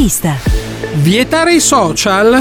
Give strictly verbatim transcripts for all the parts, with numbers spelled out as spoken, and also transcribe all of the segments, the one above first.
Apripista. Vietare i social?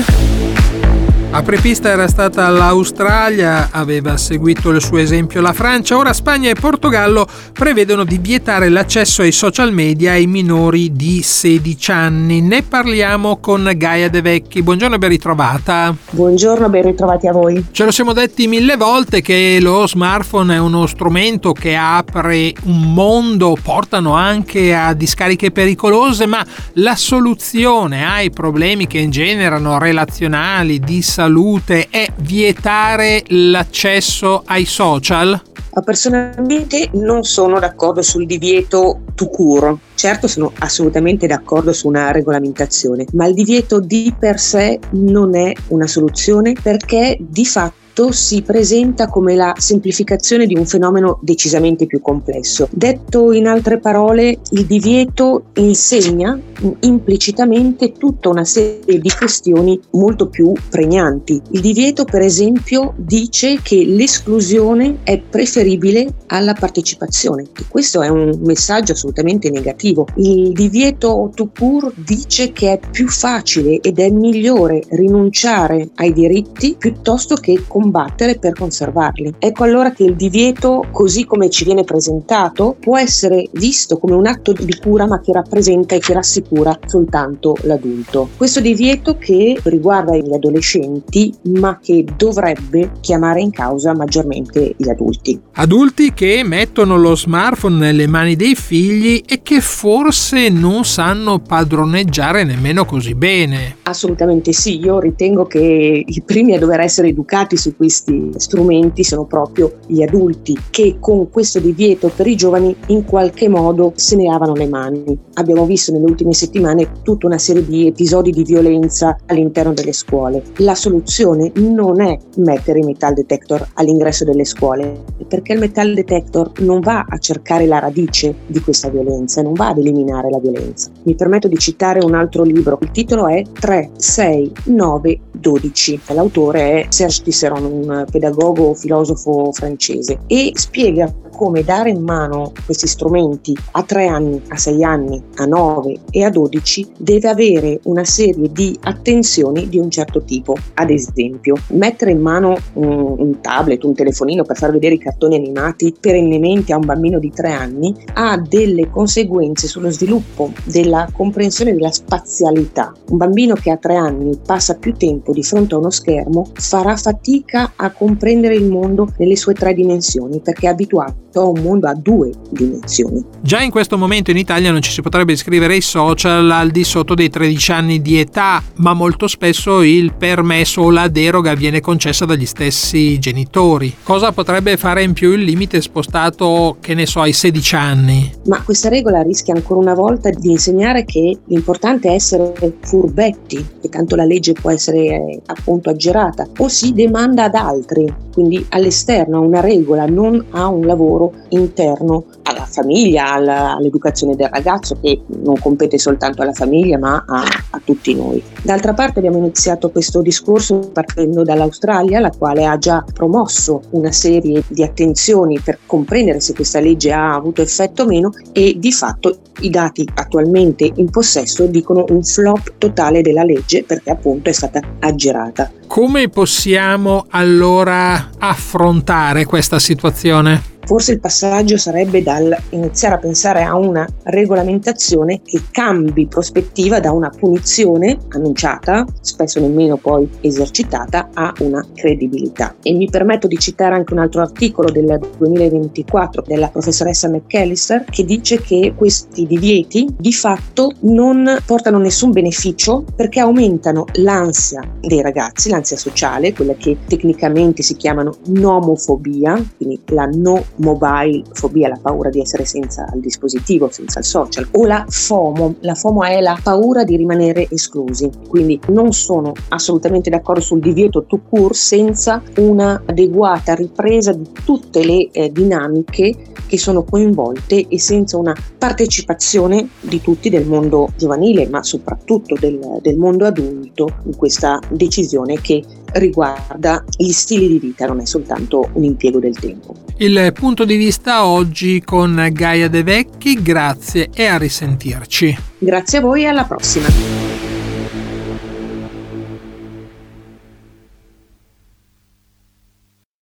Apripista era stata l'Australia, aveva seguito il suo esempio la Francia, ora Spagna e Portogallo prevedono di vietare l'accesso ai social media ai minori di sedici anni. Ne parliamo con Gaia De Vecchi. Buongiorno e ben ritrovata. Buongiorno, ben ritrovati a voi. Ce lo siamo detti mille volte che lo smartphone è uno strumento che apre un mondo, portano anche a discariche pericolose, ma la soluzione ai problemi che generano relazionali, di salute, è vietare l'accesso ai social? Personalmente non sono d'accordo sul divieto tout court. Certo, sono assolutamente d'accordo su una regolamentazione, ma il divieto di per sé non è una soluzione, perché di fatto si presenta come la semplificazione di un fenomeno decisamente più complesso. Detto in altre parole, il divieto insegna implicitamente tutta una serie di questioni molto più pregnanti. Il divieto, per esempio, dice che l'esclusione è preferibile alla partecipazione, e questo è un messaggio assolutamente negativo. Il divieto tout court dice che è più facile ed è migliore rinunciare ai diritti piuttosto che combattere per conservarli. Ecco allora che il divieto, così come ci viene presentato, può essere visto come un atto di cura, ma che rappresenta e che rassicura soltanto l'adulto. Questo divieto che riguarda gli adolescenti, ma che dovrebbe chiamare in causa maggiormente gli adulti. Adulti che mettono lo smartphone nelle mani dei figli e che forse non sanno padroneggiare nemmeno così bene. Assolutamente sì, io ritengo che i primi a dover essere educati su questi strumenti sono proprio gli adulti, che con questo divieto per i giovani in qualche modo se ne lavano le mani. Abbiamo visto nelle ultime settimane tutta una serie di episodi di violenza all'interno delle scuole. La soluzione non è mettere i metal detector all'ingresso delle scuole, perché il metal detector non va a cercare la radice di questa violenza, non va ad eliminare la violenza. Mi permetto di citare un altro libro, il titolo è tre, sei, nove, dodici. L'autore è Serge Tisseron, un pedagogo filosofo francese, e spiega come dare in mano questi strumenti a tre anni, a sei anni, a nove e a dodici deve avere una serie di attenzioni di un certo tipo. Ad esempio, mettere in mano un, un tablet, un telefonino per far vedere i cartoni animati perennemente a un bambino di tre anni ha delle conseguenze sullo sviluppo della comprensione della spazialità. Un bambino che a tre anni passa più tempo di fronte a uno schermo farà fatica a comprendere il mondo nelle sue tre dimensioni, perché è abituato a un mondo a due dimensioni. Già in questo momento in Italia non ci si potrebbe iscrivere ai social al di sotto dei tredici anni di età, ma molto spesso il permesso o la deroga viene concessa dagli stessi genitori. Cosa potrebbe fare in più il limite spostato, che ne so, ai sedici anni? Ma questa regola rischia ancora una volta di insegnare che l'importante è essere furbetti, che tanto la legge può essere eh, appunto aggirata, o si demanda ad altri, quindi all'esterno, a una regola, non a un lavoro interno alla famiglia, alla, all'educazione del ragazzo, che non compete soltanto alla famiglia ma a, a tutti noi. D'altra parte abbiamo iniziato questo discorso partendo dall'Australia, la quale ha già promosso una serie di attenzioni per comprendere se questa legge ha avuto effetto o meno, e di fatto i dati attualmente in possesso dicono un flop totale della legge, perché appunto è stata aggirata. Come possiamo allora affrontare questa situazione? Forse il passaggio sarebbe dal iniziare a pensare a una regolamentazione che cambi prospettiva da una punizione annunciata, spesso nemmeno poi esercitata, a una credibilità. E mi permetto di citare anche un altro articolo del duemilaventiquattro della professoressa McAllister, che dice che questi divieti di fatto non portano nessun beneficio, perché aumentano l'ansia dei ragazzi, l'ansia sociale, quella che tecnicamente si chiamano nomofobia, quindi la no mobile fobia, la paura di essere senza il dispositivo, senza il social, o la FOMO. La FOMO è la paura di rimanere esclusi. Quindi non sono assolutamente d'accordo sul divieto tout court senza una adeguata ripresa di tutte le eh, dinamiche che sono coinvolte e senza una partecipazione di tutti del mondo giovanile, ma soprattutto del, del mondo adulto, in questa decisione che riguarda gli stili di vita, non è soltanto un impiego del tempo. Il punto di vista oggi con Gaia De Vecchi, grazie e a risentirci. Grazie a voi e alla prossima.